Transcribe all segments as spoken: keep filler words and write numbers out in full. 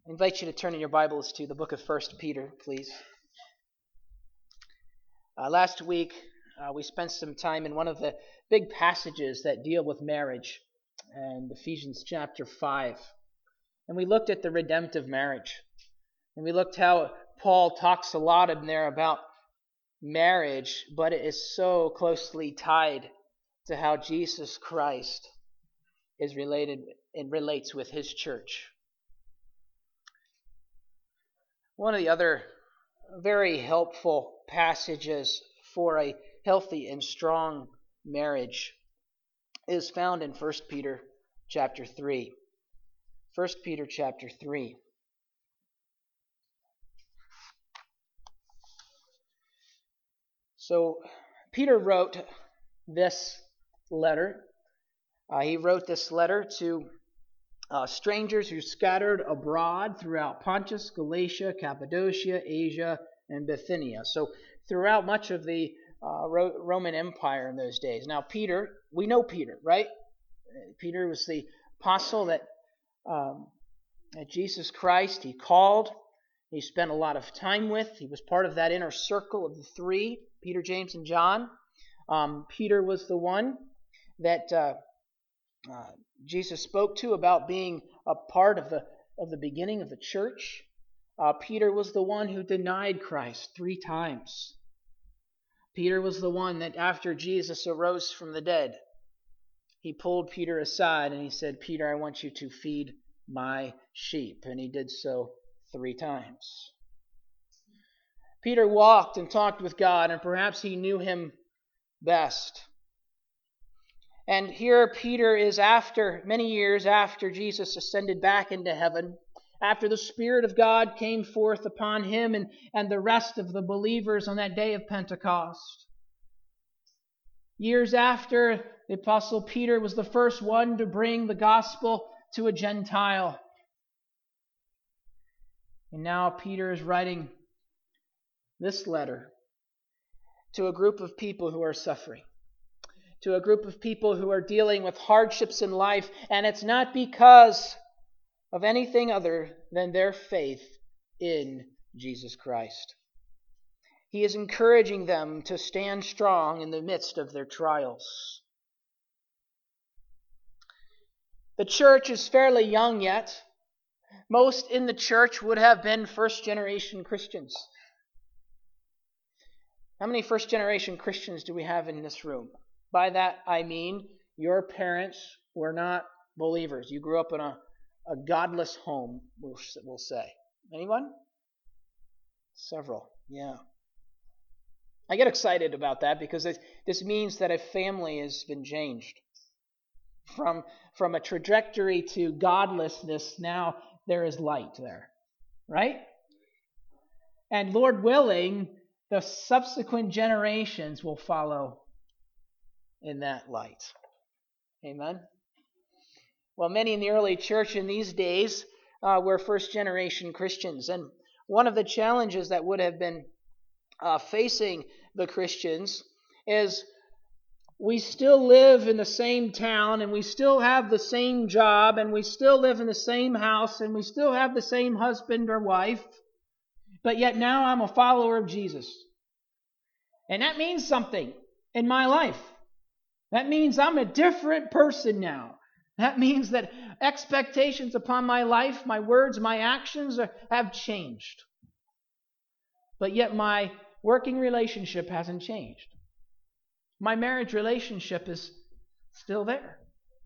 I invite you to turn in your Bibles to the book of First Peter, please. Uh, last week, uh, we spent some time in one of the big passages that deal with marriage, and Ephesians chapter five. And we looked at the redemptive marriage. And we looked how Paul talks a lot in there about marriage, but it is so closely tied to how Jesus Christ is related and relates with his church. One of the other very helpful passages for a healthy and strong marriage is found in First Peter chapter three. First Peter chapter three. So Peter wrote this letter. Uh, he wrote this letter to Uh, strangers who scattered abroad throughout Pontus, Galatia, Cappadocia, Asia, and Bithynia. So throughout much of the uh, Ro- Roman Empire in those days. Now Peter, we know Peter, right? Peter was the apostle that, um, that Jesus Christ, he called. He spent a lot of time with. He was part of that inner circle of the three, Peter, James, and John. Um, Peter was the one that Uh, Uh, Jesus spoke to about being a part of the of the beginning of the church. Uh, Peter was the one who denied Christ three times. Peter was the one that after Jesus arose from the dead, he pulled Peter aside and he said, "Peter, I want you to feed my sheep." And he did so three times. Peter walked and talked with God, and perhaps he knew him best. And here Peter is after, many years after Jesus ascended back into heaven, after the Spirit of God came forth upon him and, and the rest of the believers on that day of Pentecost. Years after, the Apostle Peter was the first one to bring the gospel to a Gentile. And now Peter is writing this letter to a group of people who are suffering. To a group of people who are dealing with hardships in life, and it's not because of anything other than their faith in Jesus Christ. He is encouraging them to stand strong in the midst of their trials. The church is fairly young yet. Most in the church would have been first-generation Christians. How many first-generation Christians do we have in this room? By that I mean your parents were not believers. You grew up in a, a godless home, we'll, we'll say. Anyone? Several, yeah. I get excited about that because this means that a family has been changed. From, from a trajectory to godlessness, now there is light there, right? And Lord willing, the subsequent generations will follow in that light. Amen? Well, many in the early church in these days uh, were first-generation Christians. And one of the challenges that would have been uh, facing the Christians is we still live in the same town, and we still have the same job, and we still live in the same house, and we still have the same husband or wife, but yet now I'm a follower of Jesus. And that means something in my life. That means I'm a different person now. That means that expectations upon my life, my words, my actions are, have changed. But yet my working relationship hasn't changed. My marriage relationship is still there.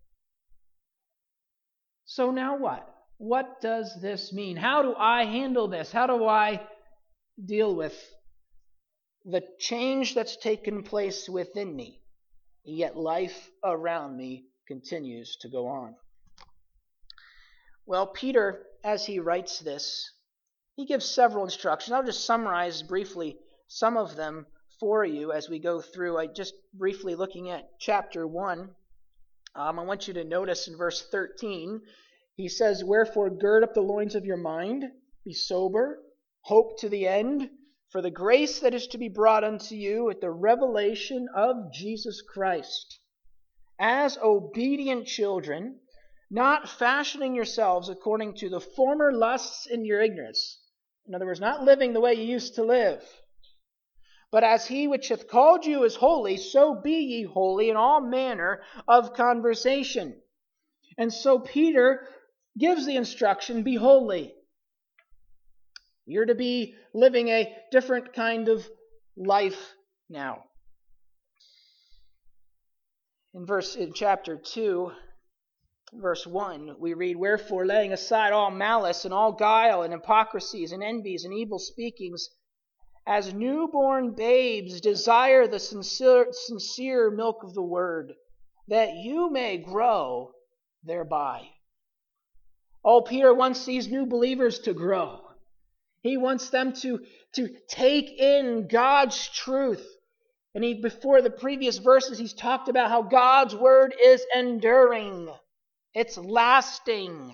So now what? What does this mean? How do I handle this? How do I deal with the change that's taken place within me? Yet life around me continues to go on. Well, Peter, as he writes this, he gives several instructions. I'll just summarize briefly some of them for you as we go through. I just briefly looking at chapter one. Um, I want you to notice in verse thirteen, he says, "Wherefore gird up the loins of your mind, be sober, hope to the end, for the grace that is to be brought unto you at the revelation of Jesus Christ. As obedient children, not fashioning yourselves according to the former lusts in your ignorance. In other words, not living the way you used to live. But as he which hath called you is holy, so be ye holy in all manner of conversation. And so Peter gives the instruction, be holy. You're to be living a different kind of life now. In verse in chapter two, verse one, we read, wherefore, laying aside all malice and all guile and hypocrisies and envies and evil speakings, as newborn babes desire the sincere, sincere milk of the word, that you may grow thereby. Oh, Peter wants these new believers to grow. He wants them to, to take in God's truth. And he, before the previous verses, he's talked about how God's word is enduring. It's lasting.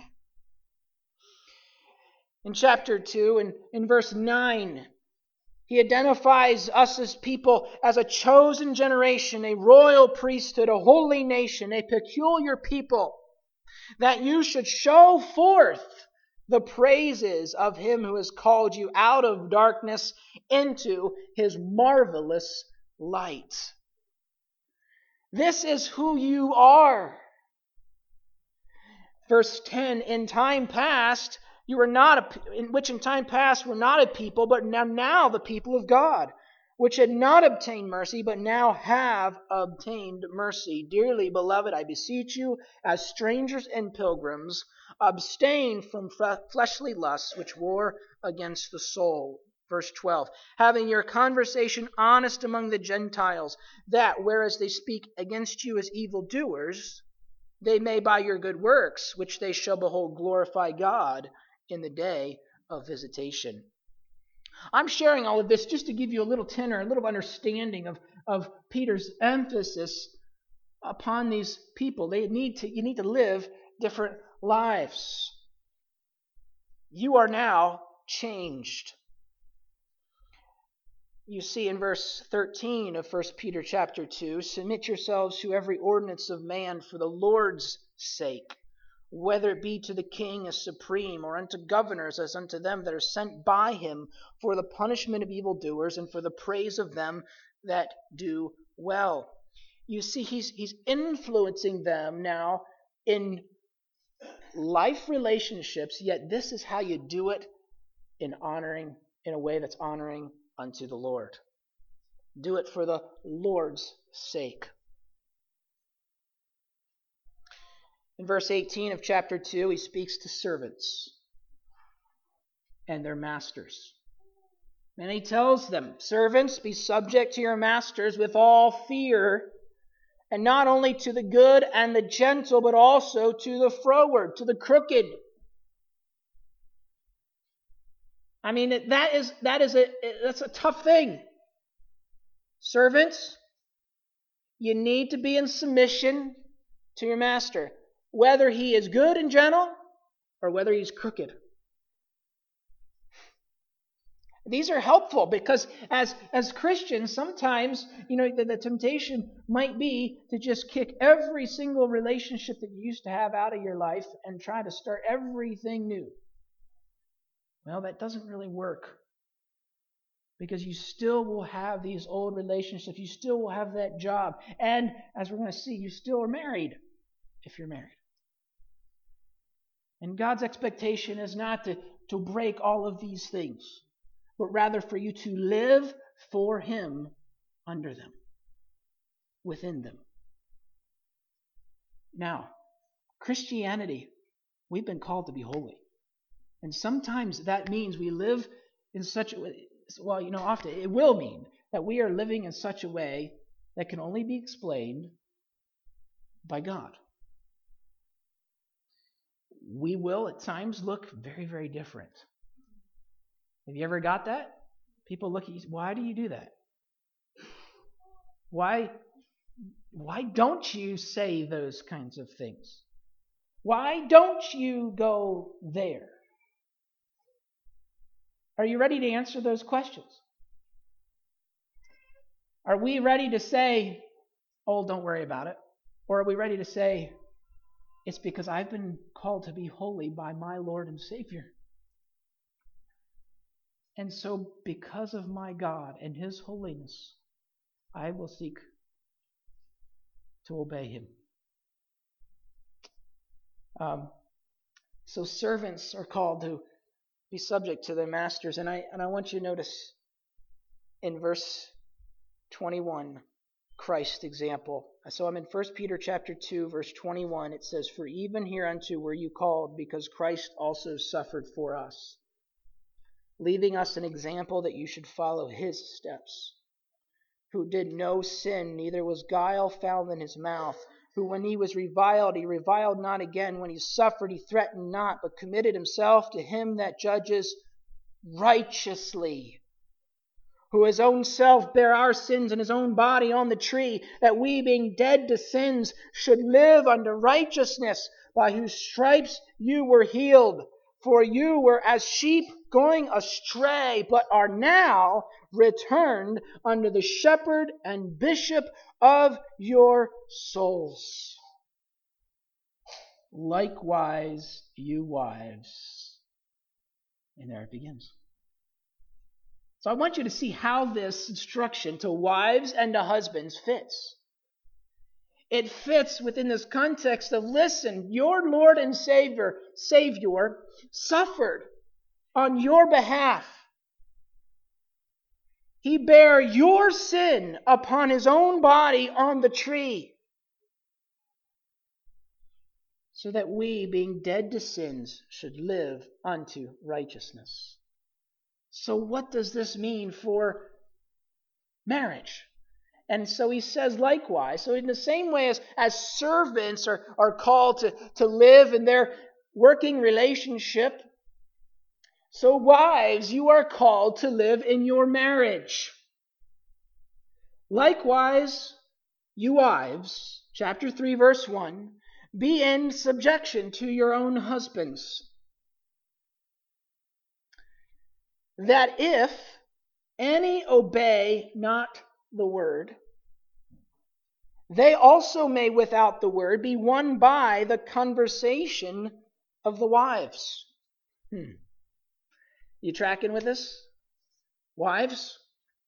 In chapter two, and in verse nine, he identifies us as people as a chosen generation, a royal priesthood, a holy nation, a peculiar people, that you should show forth the praises of him who has called you out of darkness into his marvelous light. This is who you are. Verse ten, in time past, you were not a, in which in time past were not a people, but now, now the people of God, which had not obtained mercy, but now have obtained mercy. Dearly beloved, I beseech you, as strangers and pilgrims, abstain from fleshly lusts which war against the soul. Verse twelve, having your conversation honest among the Gentiles, that whereas they speak against you as evildoers, they may by your good works, which they shall behold, glorify God in the day of visitation. I'm sharing all of this just to give you a little tenor, a little understanding of, of Peter's emphasis upon these people. They need to, you need to live different lives. You are now changed. You see in verse thirteen of First Peter chapter two, submit yourselves to every ordinance of man for the Lord's sake, whether it be to the king as supreme, or unto governors as unto them that are sent by him for the punishment of evildoers and for the praise of them that do well. You see, he's, he's influencing them now in life relationships, yet this is how you do it in honoring, in a way that's honoring unto the Lord. Do it for the Lord's sake. In verse eighteen of chapter two, he speaks to servants and their masters. And he tells them, servants, be subject to your masters with all fear, and not only to the good and the gentle, but also to the froward, to the crooked. I mean, that is that is a that's a tough thing. Servants, you need to be in submission to your master, whether he is good and gentle or whether he's crooked. These are helpful because as, as Christians, sometimes, you know, the, the temptation might be to just kick every single relationship that you used to have out of your life and try to start everything new. Well, that doesn't really work because you still will have these old relationships. You still will have that job. And as we're going to see, you still are married if you're married. And God's expectation is not to, to break all of these things, but rather for you to live for Him under them, within them. Now, Christianity, we've been called to be holy. And sometimes that means we live in such a way, well, you know, often it will mean that we are living in such a way that can only be explained by God. We will at times look very, very different. Have you ever got that? People look at you, why do you do that? Why, why don't you say those kinds of things? Why don't you go there? Are you ready to answer those questions? Are we ready to say, oh, don't worry about it? Or are we ready to say, It's because I've been called to be holy by my Lord and Savior. And so, because of my God and His holiness, I will seek to obey Him. Um, so servants are called to be subject to their masters. And I and I want you to notice in verse twenty-one, Christ's example. So I'm in First Peter chapter two, verse twenty-one. It says, "For even hereunto were you called, because Christ also suffered for us, leaving us an example that you should follow His steps, who did no sin, neither was guile found in His mouth, who when He was reviled, He reviled not again. When He suffered, He threatened not, but committed Himself to Him that judges righteously, who His own self bare our sins in His own body on the tree, that we, being dead to sins, should live unto righteousness, by whose stripes you were healed. For you were as sheep going astray, but are now returned unto the shepherd and bishop of your souls. Likewise, you wives." And there it begins. So I want you to see how this instruction to wives and to husbands fits. It fits within this context of, listen, your Lord and Savior, Savior suffered on your behalf. He bare your sin upon His own body on the tree, so that we, being dead to sins, should live unto righteousness. So what does this mean for marriage? And so he says likewise, so in the same way as, as servants are, are called to, to live in their working relationship, so wives, you are called to live in your marriage. Likewise, you wives, chapter three, verse one, be in subjection to your own husbands, that if any obey not the word, they also may without the word be won by the conversation of the wives. Hmm. You tracking with us? Wives,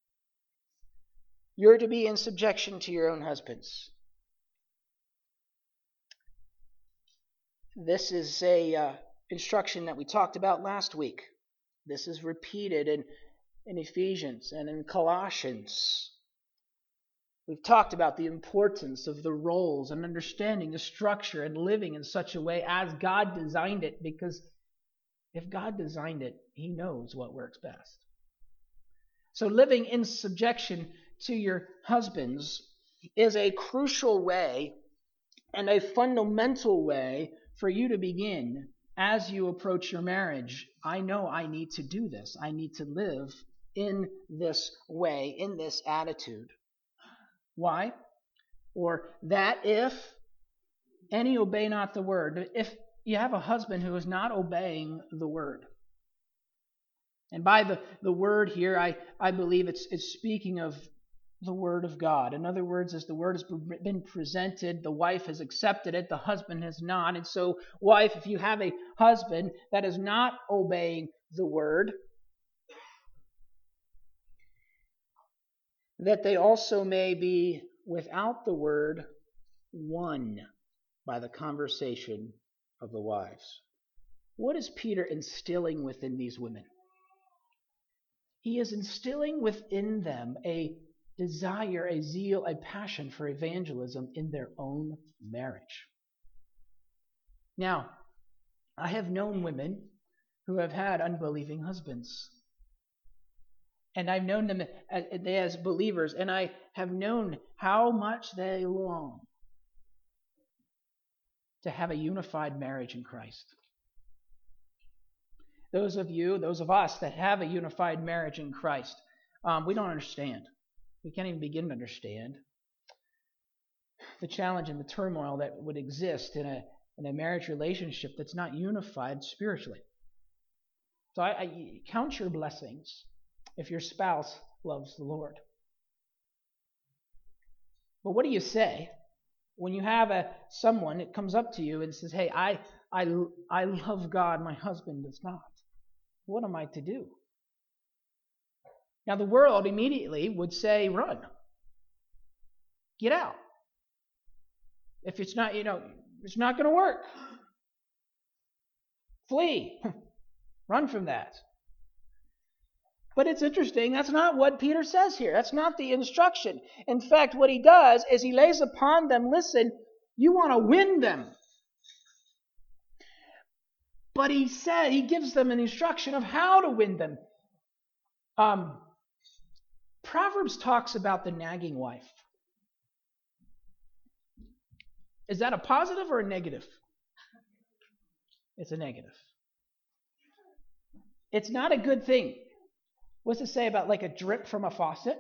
you're to be in subjection to your own husbands. This is a uh, instruction that we talked about last week. This is repeated in, in Ephesians and in Colossians. We've talked about the importance of the roles and understanding the structure and living in such a way as God designed it, because if God designed it, He knows what works best. So living in subjection to your husbands is a crucial way and a fundamental way for you to begin as you approach your marriage. I know I need to do this. I need to live in this way, in this attitude. Why? Or that if any obey not the word. If you have a husband who is not obeying the word. And by the, the word here, I, I believe it's, it's speaking of the word of God. In other words, as the word has been presented, the wife has accepted it, the husband has not. And so, wife, if you have a husband that is not obeying the word, that they also may be without the word won by the conversation of the wives. What is Peter instilling within these women? He is instilling within them a desire, a zeal, a passion for evangelism in their own marriage. Now, I have known women who have had unbelieving husbands. And I've known them as, as believers, and I have known how much they long to have a unified marriage in Christ. Those of you, those of us that have a unified marriage in Christ, um, we don't understand. We can't even begin to understand the challenge and the turmoil that would exist in a in a marriage relationship that's not unified spiritually. So I, I count your blessings if your spouse loves the Lord. But what do you say When you have a someone that comes up to you and says, hey, I, I, I love God, my husband does not. What am I to do? Now the world immediately would say, run. Get out. If it's not, you know, it's not going to work. Flee. Run from that. But it's interesting, that's not what Peter says here. That's not the instruction. In fact, what he does is he lays upon them, listen, you want to win them. But he said, he gives them an instruction of how to win them. Um, Proverbs talks about the nagging wife. Is that a positive or a negative? It's a negative. It's not a good thing. What's it say about like a drip from a faucet?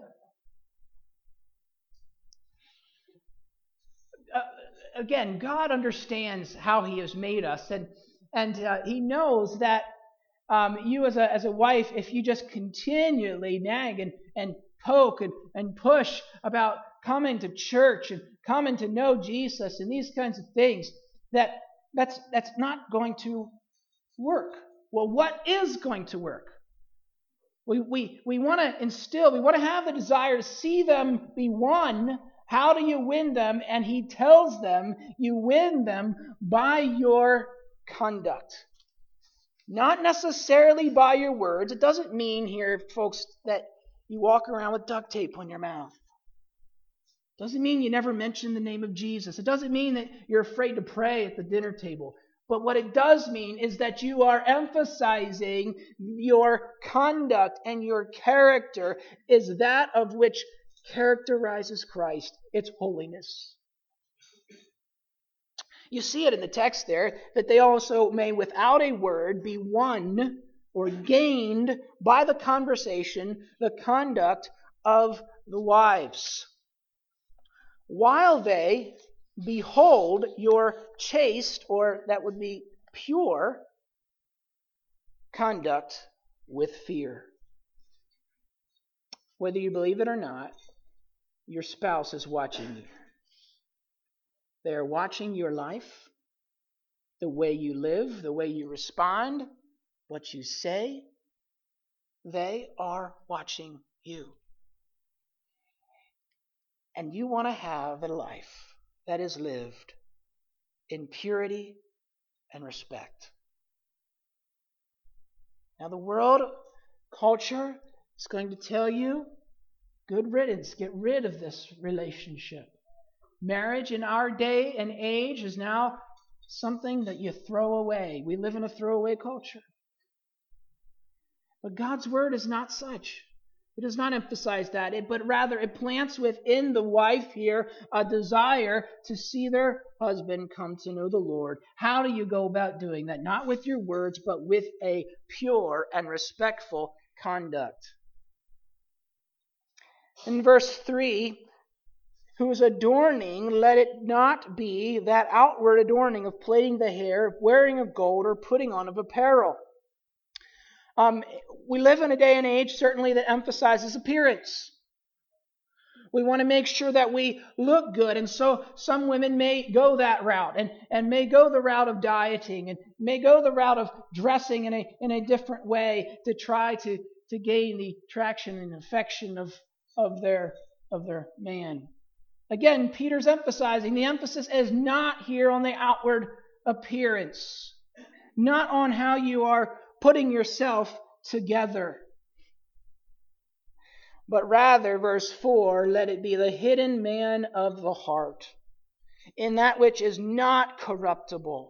Uh, again, God understands how He has made us, and and uh, He knows that um, you as a as a wife, if you just continually nag and, and poke and, and push about coming to church and coming to know Jesus and these kinds of things, that that's that's not going to work. Well, what is going to work? We we we want to instill, we want to have the desire to see them be won. How do you win them? And he tells them you win them by your conduct. Not necessarily by your words. It doesn't mean here, folks, that you walk around with duct tape on your mouth. It doesn't mean you never mention the name of Jesus. It doesn't mean that you're afraid to pray at the dinner table. But what it does mean is that you are emphasizing your conduct, and your character is that of which characterizes Christ. It's holiness. You see it in the text there, that they also may without a word be won or gained by the conversation, the conduct of the wives, while they behold your chaste, or that would be pure, conduct with fear. Whether you believe it or not, your spouse is watching you. They are watching your life, the way you live, the way you respond, what you say. They are watching you. And you want to have a life that is lived in purity and respect. Now the world culture is going to tell you, good riddance, get rid of this relationship. Marriage in our day and age is now something that you throw away. We live in a throwaway culture. But God's word is not such. It does not emphasize that, it, but rather it plants within the wife here a desire to see their husband come to know the Lord. How do you go about doing that? Not with your words, but with a pure and respectful conduct. In verse three, whose adorning, let it not be that outward adorning of plaiting the hair, wearing of gold, or putting on of apparel. Um, we live in a day and age, certainly, that emphasizes appearance. We want to make sure that we look good, and so some women may go that route, and, and may go the route of dieting, and may go the route of dressing in a in a different way to try to, to gain the traction and affection of, of their of their man. Again, Peter's emphasizing, the emphasis is not here on the outward appearance, not on how you are putting yourself together. But rather, verse four, let it be the hidden man of the heart, in that which is not corruptible.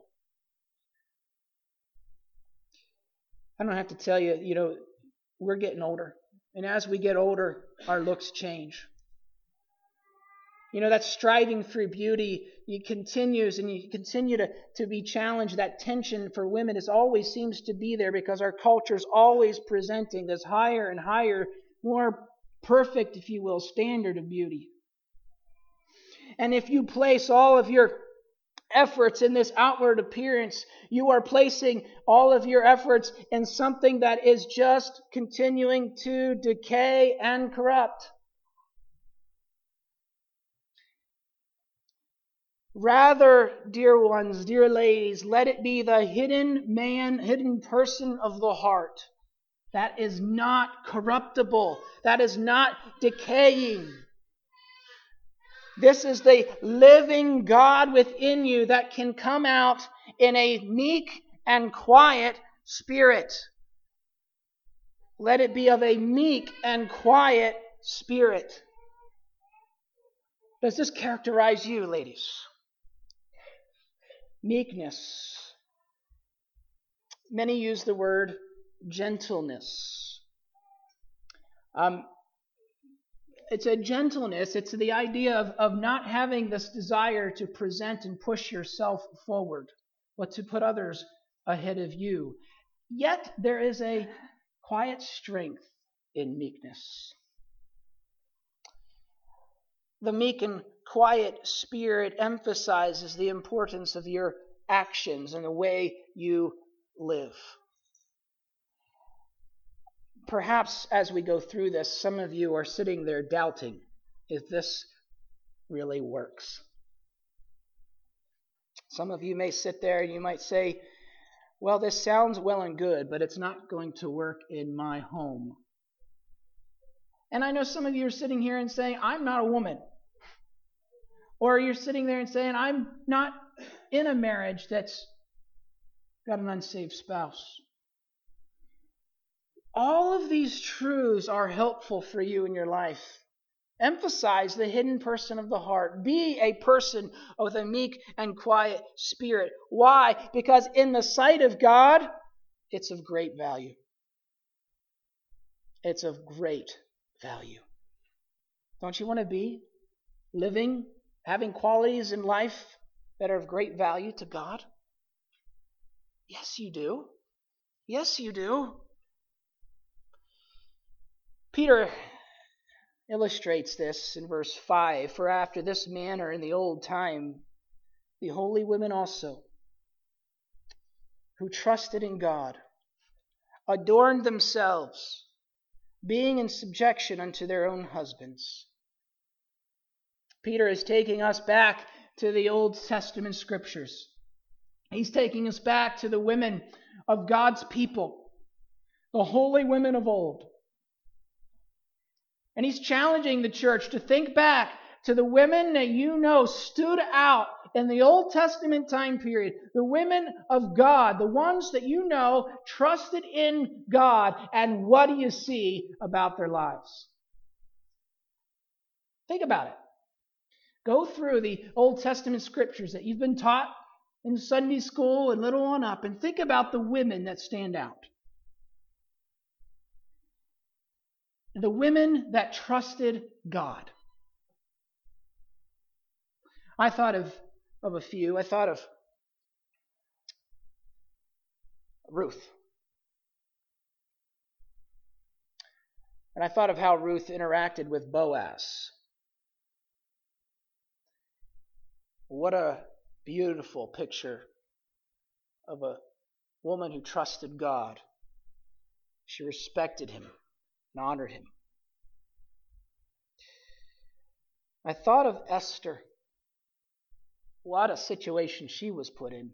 I don't have to tell you, you know, we're getting older. And as we get older, our looks change. You know, that striving for beauty, it continues, and you continue to, to be challenged. That tension for women is always seems to be there, because our culture is always presenting this higher and higher, more perfect, if you will, standard of beauty. And if you place all of your efforts in this outward appearance, you are placing all of your efforts in something that is just continuing to decay and corrupt. Rather, dear ones, dear ladies, let it be the hidden man, hidden person of the heart that is not corruptible, that is not decaying. This is the living God within you that can come out in a meek and quiet spirit. Let it be of a meek and quiet spirit. Does this characterize you, ladies? Meekness. Many use the word gentleness. Um, it's a gentleness. It's the idea of, of not having this desire to present and push yourself forward, but to put others ahead of you. Yet there is a quiet strength in meekness. The meek and quiet spirit emphasizes the importance of your actions and the way you live. Perhaps as we go through this, some of you are sitting there doubting if this really works. Some of you may sit there and you might say, well, this sounds well and good, but it's not going to work in my home. And I know some of you are sitting here and saying, I'm not a woman. Or you're sitting there and saying, I'm not in a marriage that's got an unsaved spouse. All of these truths are helpful for you in your life. Emphasize the hidden person of the heart. Be a person with a meek and quiet spirit. Why? Because in the sight of God, it's of great value. It's of great value. Don't you want to be living, having qualities in life that are of great value to God? Yes, you do. Yes, you do. Peter illustrates this in verse five. For after this manner in the old time, the holy women also, who trusted in God, adorned themselves, being in subjection unto their own husbands. Peter is taking us back to the Old Testament scriptures. He's taking us back to the women of God's people, the holy women of old. And he's challenging the church to think back to the women that you know stood out in the Old Testament time period. The women of God, the ones that you know trusted in God. And what do you see about their lives? Think about it. Go through the Old Testament scriptures that you've been taught in Sunday school and little on up, and think about the women that stand out. The women that trusted God. I thought of, of a few. I thought of Ruth. And I thought of how Ruth interacted with Boaz. What a beautiful picture of a woman who trusted God. She respected him and honored him. I thought of Esther. What a situation she was put in.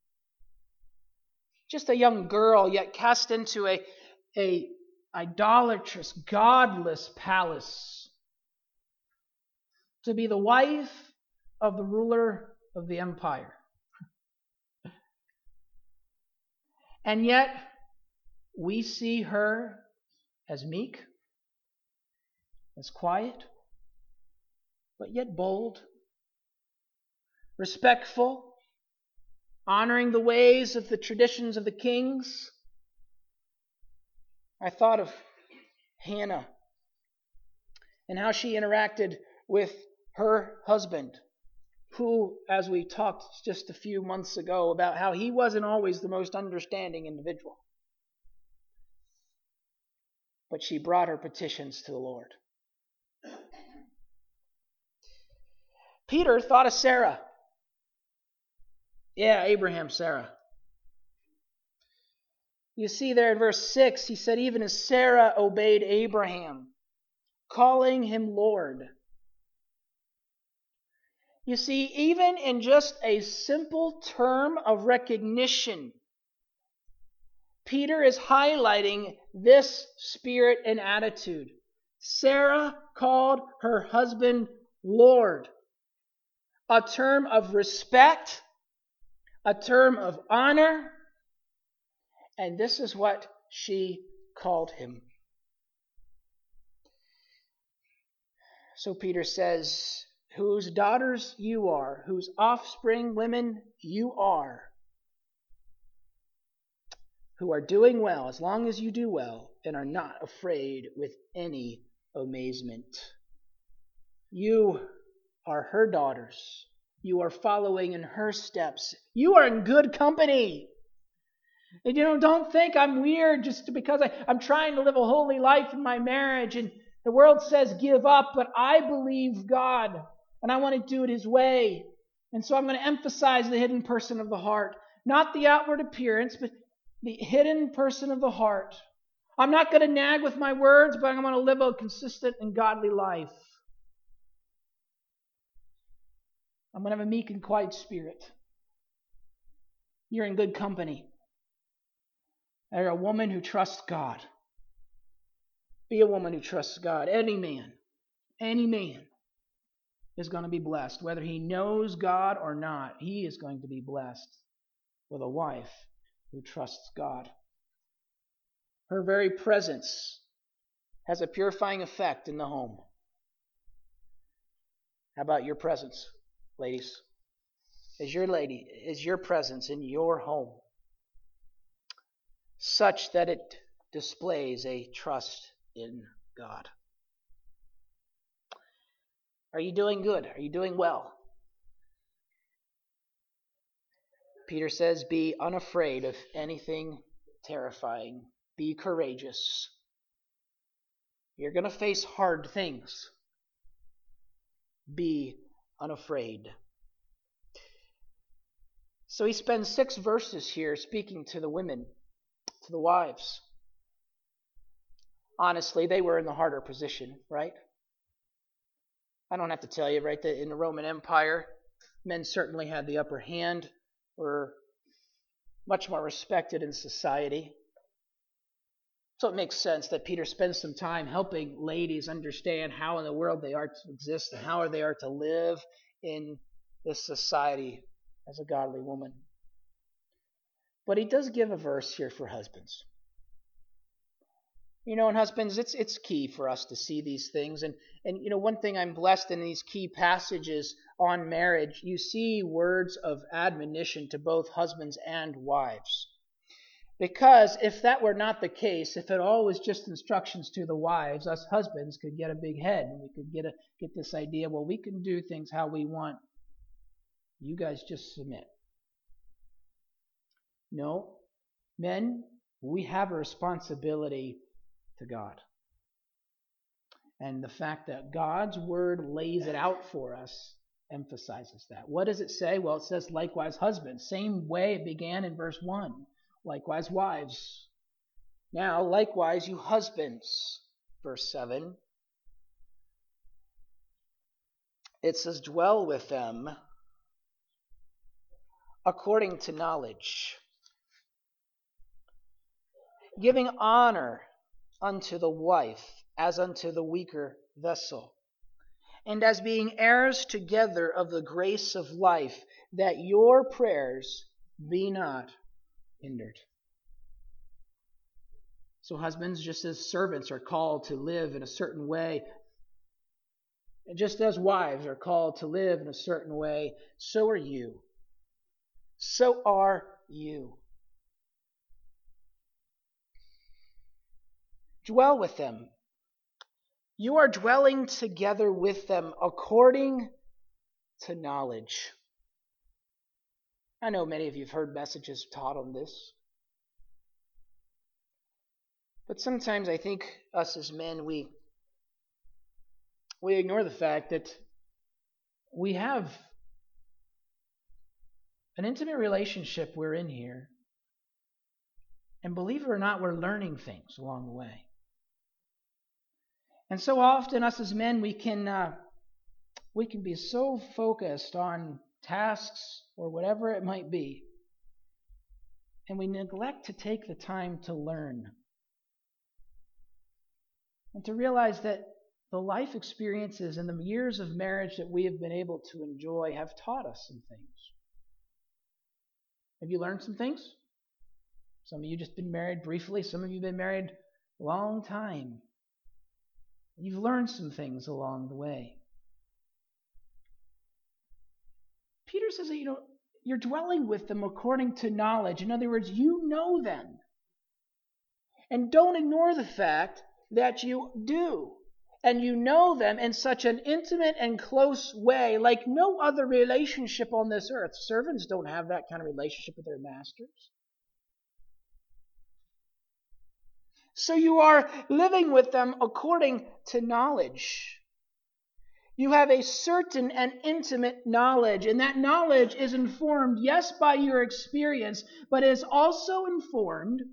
Just a young girl, yet cast into a, a idolatrous, godless palace to be the wife of the ruler of the empire. And yet, we see her as meek, as quiet, but yet bold, respectful, honoring the ways of the traditions of the kings. I thought of Hannah and how she interacted with her husband, who, as we talked just a few months ago about how he wasn't always the most understanding individual. But she brought her petitions to the Lord. Peter thought of Sarah. Yeah, Abraham, Sarah. You see there in verse six, he said, even as Sarah obeyed Abraham, calling him Lord. You see, even in just a simple term of recognition, Peter is highlighting this spirit and attitude. Sarah called her husband Lord, a term of respect, a term of honor, and this is what she called him. So Peter says, whose daughters you are, whose offspring, women, you are, who are doing well, as long as you do well, and are not afraid with any amazement. You are her daughters. You are following in her steps. You are in good company. And you know, don't think I'm weird just because I, I'm trying to live a holy life in my marriage and the world says give up, but I believe God and I want to do it His way. And so I'm going to emphasize the hidden person of the heart. Not the outward appearance, but the hidden person of the heart. I'm not going to nag with my words, but I'm going to live a consistent and godly life. I'm going to have a meek and quiet spirit. You're in good company. You're a woman who trusts God. Be a woman who trusts God. Any man, any man is going to be blessed. Whether he knows God or not, he is going to be blessed with a wife who trusts God. Her very presence has a purifying effect in the home. How about your presence, ladies? Is your lady, is your presence in your home such that it displays a trust in God? Are you doing good? Are you doing well? Peter says, be unafraid of anything terrifying. Be courageous. You're going to face hard things. Be unafraid. So he spends six verses here speaking to the women, to the wives. Honestly, they were in the harder position, right? I don't have to tell you, right, that in the Roman Empire, men certainly had the upper hand, were much more respected in society. So it makes sense that Peter spends some time helping ladies understand how in the world they are to exist and how they are to live in this society as a godly woman. But he does give a verse here for husbands. You know, and husbands, it's it's key for us to see these things. And, and you know, one thing I'm blessed in these key passages on marriage, you see words of admonition to both husbands and wives. Because if that were not the case, if it all was just instructions to the wives, us husbands could get a big head. And we could get a get this idea, well, we can do things how we want. You guys just submit. No, men, we have a responsibility to God. And the fact that God's word lays it out for us emphasizes that. What does it say? Well, it says, likewise, husbands. Same way it began in verse one. Likewise, wives. Now, likewise, you husbands. Verse seven. It says, dwell with them according to knowledge, giving honor unto the wife as unto the weaker vessel, and as being heirs together of the grace of life, that your prayers be not hindered. So husbands, just as servants are called to live in a certain way, and just as wives are called to live in a certain way, so are you. So are you. Dwell with them. You are dwelling together with them according to knowledge. I know many of you have heard messages taught on this. But sometimes I think us as men, we, we ignore the fact that we have an intimate relationship we're in here. And believe it or not, we're learning things along the way. And so often, us as men, we can uh, we can be so focused on tasks or whatever it might be, and we neglect to take the time to learn and to realize that the life experiences and the years of marriage that we have been able to enjoy have taught us some things. Have you learned some things? Some of you just been married briefly. Some of you have been married a long time. You've learned some things along the way. Peter says that, you know, you're dwelling with them according to knowledge. In other words, you know them. And don't ignore the fact that you do. And you know them in such an intimate and close way, like no other relationship on this earth. Servants don't have that kind of relationship with their masters. So you are living with them according to knowledge. You have a certain and intimate knowledge, and that knowledge is informed, yes, by your experience, but is also informed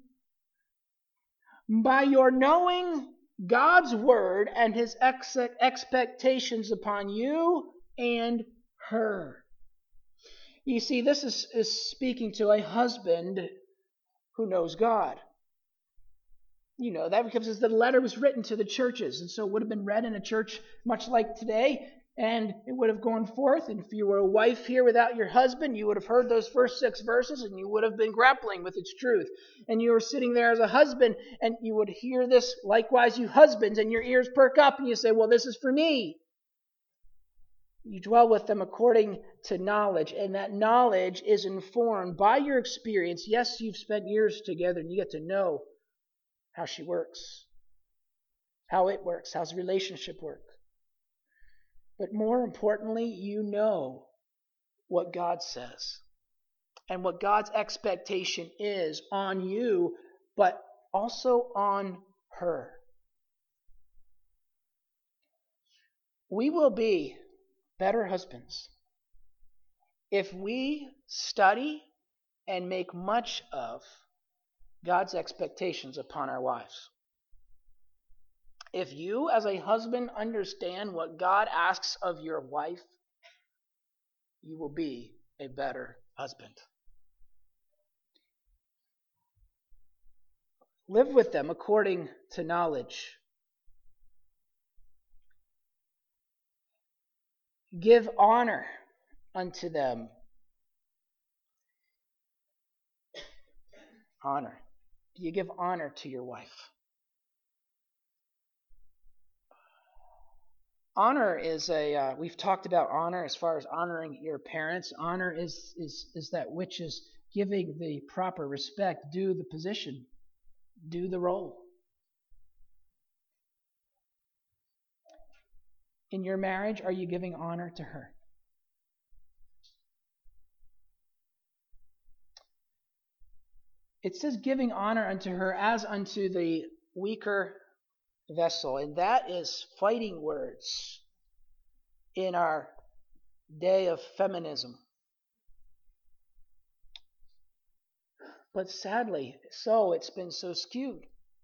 by your knowing God's word and his ex- expectations upon you and her. You see, this is, is speaking to a husband who knows God. You know that because the letter was written to the churches, and so it would have been read in a church much like today, and it would have gone forth. And if you were a wife here without your husband, you would have heard those first six verses, and you would have been grappling with its truth. And you were sitting there as a husband, and you would hear this, likewise, you husbands, and your ears perk up, and you say, well, this is for me. You dwell with them according to knowledge, and that knowledge is informed by your experience. Yes, you've spent years together, and you get to know how she works, how it works, how's the relationship work. But more importantly, you know what God says and what God's expectation is on you, but also on her. We will be better husbands if we study and make much of God's expectations upon our wives. If you, as a husband, understand what God asks of your wife, you will be a better husband. Live with them according to knowledge. Give honor unto them. Honor. Do you give honor to your wife? Honor is a, uh, we've talked about honor as far as honoring your parents. Honor is, is, is that which is giving the proper respect, due the position, due the role. In your marriage, are you giving honor to her? It says giving honor unto her as unto the weaker vessel. And that is fighting words in our day of feminism. But sadly, so it's been so skewed.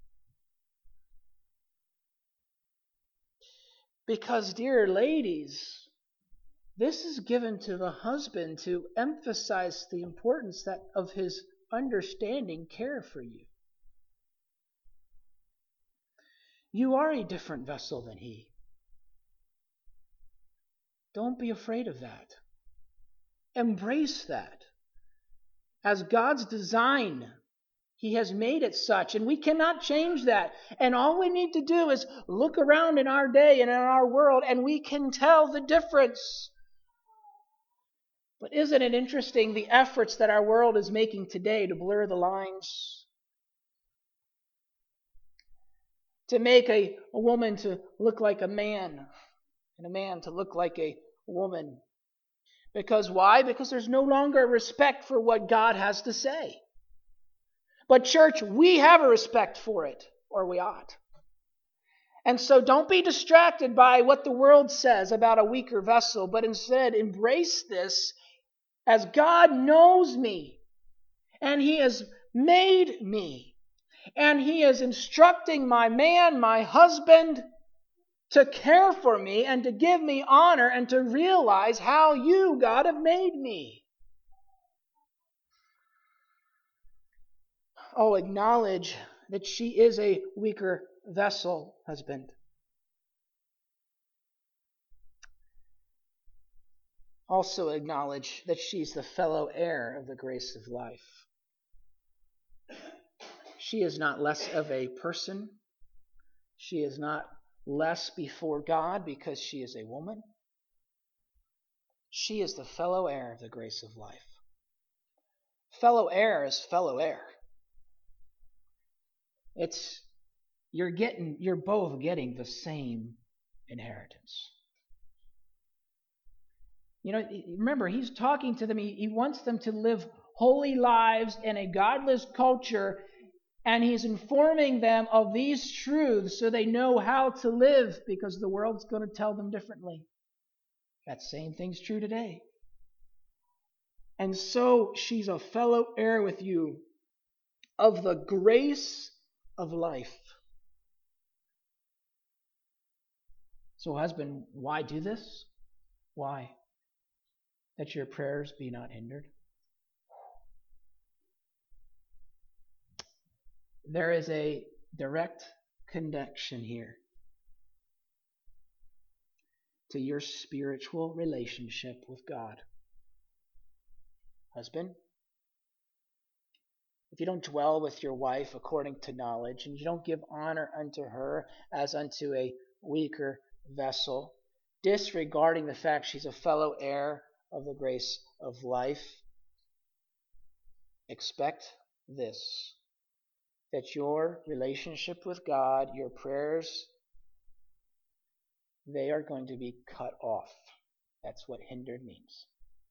Because, dear ladies, this is given to the husband to emphasize the importance that of his understanding care for you. You are a different vessel than he. Don't be afraid of that. Embrace that. As God's design, he has made it such, and we cannot change that. And all we need to do is look around in our day and in our world, and we can tell the difference. But isn't it interesting the efforts that our world is making today to blur the lines? To make a, a woman to look like a man and a man to look like a woman. Because why? Because there's no longer respect for what God has to say. But church, we have a respect for it, or we ought. And so don't be distracted by what the world says about a weaker vessel, but instead embrace this as God knows me, and he has made me, and he is instructing my man, my husband, to care for me and to give me honor and to realize how you, God, have made me. Oh, acknowledge that she is a weaker vessel, husband. Also acknowledge that she's the fellow heir of the grace of life. She is not less of a person. She is not less before God because she is a woman. She is the fellow heir of the grace of life. Fellow heir is fellow heir. It's you're getting you're both getting the same inheritance. You know, remember, he's talking to them. He, he wants them to live holy lives in a godless culture, and he's informing them of these truths so they know how to live, because the world's going to tell them differently. That same thing's true today. And so she's a fellow heir with you of the grace of life. So, husband, why do this? Why? That your prayers be not hindered. There is a direct connection here to your spiritual relationship with God. Husband, if you don't dwell with your wife according to knowledge, and you don't give honor unto her as unto a weaker vessel, disregarding the fact she's a fellow heir of the grace of life, expect this, that your relationship with God, your prayers, they are going to be cut off. That's what hindered means.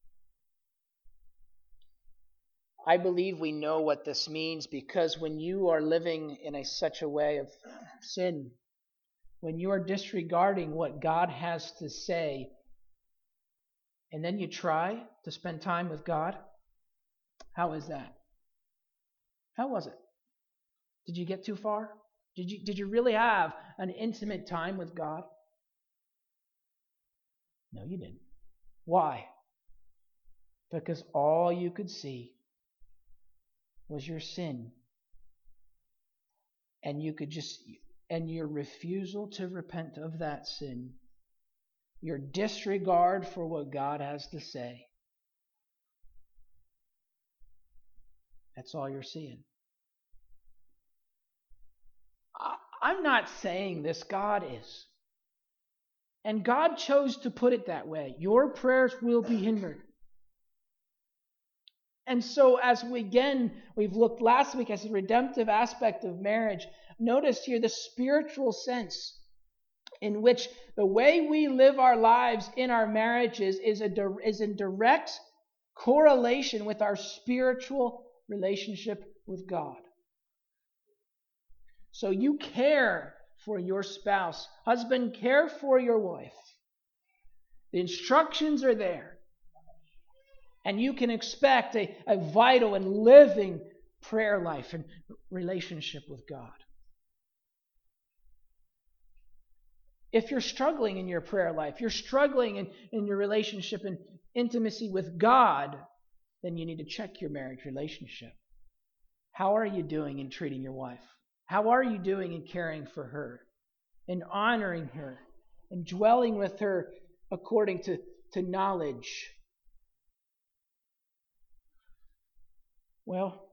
I believe we know what this means, because when you are living in a such a way of sin, when you are disregarding what God has to say, and then you try to spend time with God, how is that? How was it? Did you get too far? Did you, did you really have an intimate time with God? No, you didn't. Why? Because all you could see was your sin. And you could just, and your refusal to repent of that sin, your disregard for what God has to say. That's all you're seeing. I'm not saying this, God is. And God chose to put it that way. Your prayers will be hindered. And so as we again, we've looked last week as a redemptive aspect of marriage, notice here the spiritual sense in which the way we live our lives in our marriages is, a, is in direct correlation with our spiritual relationship with God. So you care for your spouse. Husband, care for your wife. The instructions are there. And you can expect a, a vital and living prayer life and relationship with God. If you're struggling in your prayer life, you're struggling in, in your relationship and intimacy with God, then you need to check your marriage relationship. How are you doing in treating your wife? How are you doing in caring for her, in honoring her, in dwelling with her according to, to knowledge? Well,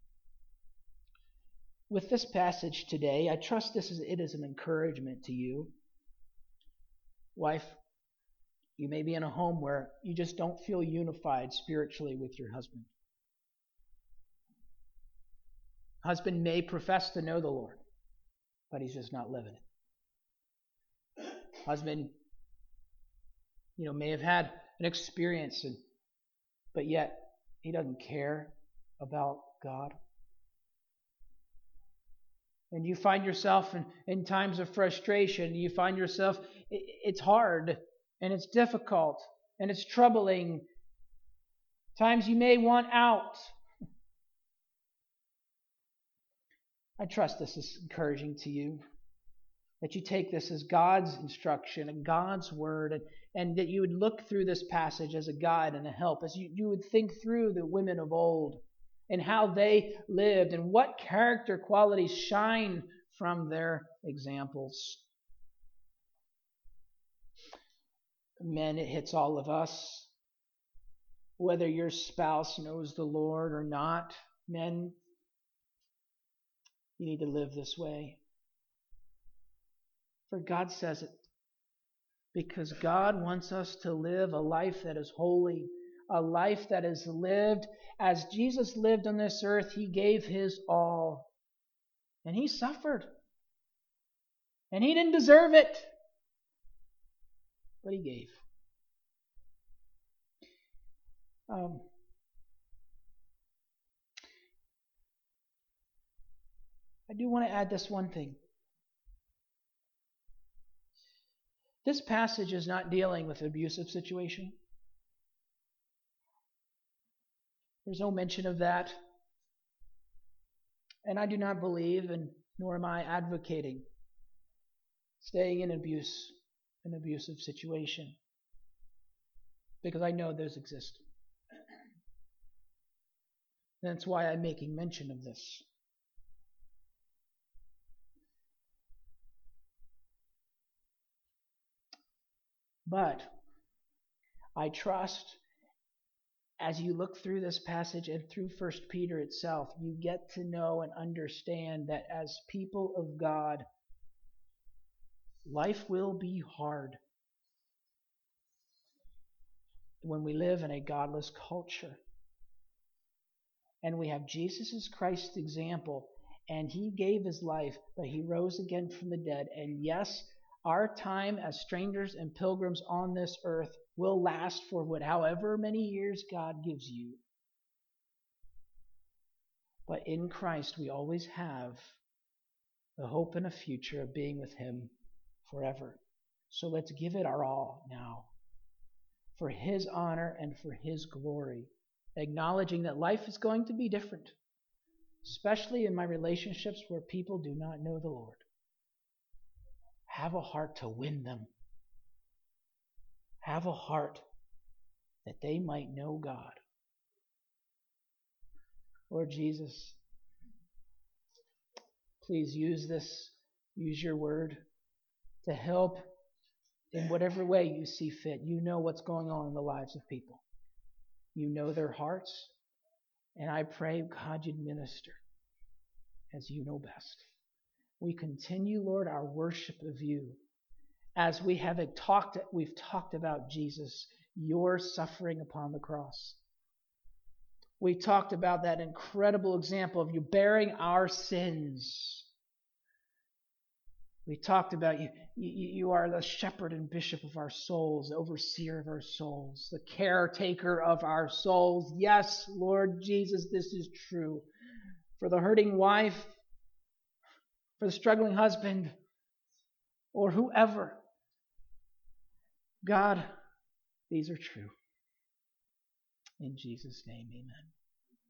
with this passage today, I trust this is it is an encouragement to you. Wife, you may be in a home where you just don't feel unified spiritually with your husband. Husband may profess to know the Lord, but he's just not living it. Husband, you know, may have had an experience, and, but yet he doesn't care about God. And you find yourself in, in times of frustration, you find yourself, it, it's hard, and it's difficult, and it's troubling. Times you may want out. I trust this is encouraging to you, that you take this as God's instruction and God's word, and, and that you would look through this passage as a guide and a help, as you, you would think through the women of old and how they lived and what character qualities shine from their examples. Men, it hits all of us. Whether your spouse knows the Lord or not, men, you need to live this way. For God says it. Because God wants us to live a life that is holy, a life that is lived as Jesus lived on this earth. He gave his all. And he suffered. And he didn't deserve it. But he gave. Um, I do want to add this one thing. This passage is not dealing with an abusive situation. There's no mention of that. And I do not believe, and nor am I advocating, staying in abuse, an abusive situation. Because I know those exist. That's why I'm making mention of this. But I trust as you look through this passage and through First Peter itself, you get to know and understand that as people of God, life will be hard when we live in a godless culture. And we have Jesus Christ's example, and he gave his life, but he rose again from the dead. And yes, our time as strangers and pilgrims on this earth will last for what, however many years God gives you. But in Christ, we always have the hope and a future of being with him forever. So let's give it our all now for his honor and for his glory, acknowledging that life is going to be different, especially in my relationships where people do not know the Lord. Have a heart to win them. Have a heart that they might know God. Lord Jesus, please use this, use your word to help in whatever way you see fit. You know what's going on in the lives of people. You know their hearts. And I pray, God, you'd minister as you know best. We continue, Lord, our worship of you as we have talked, we've talked about Jesus, your suffering upon the cross. We talked about that incredible example of you bearing our sins. We talked about you, you, you are the shepherd and bishop of our souls, the overseer of our souls, the caretaker of our souls. Yes, Lord Jesus, this is true. For the hurting wife, for the struggling husband, or whoever. God, these are true. In Jesus' name, amen.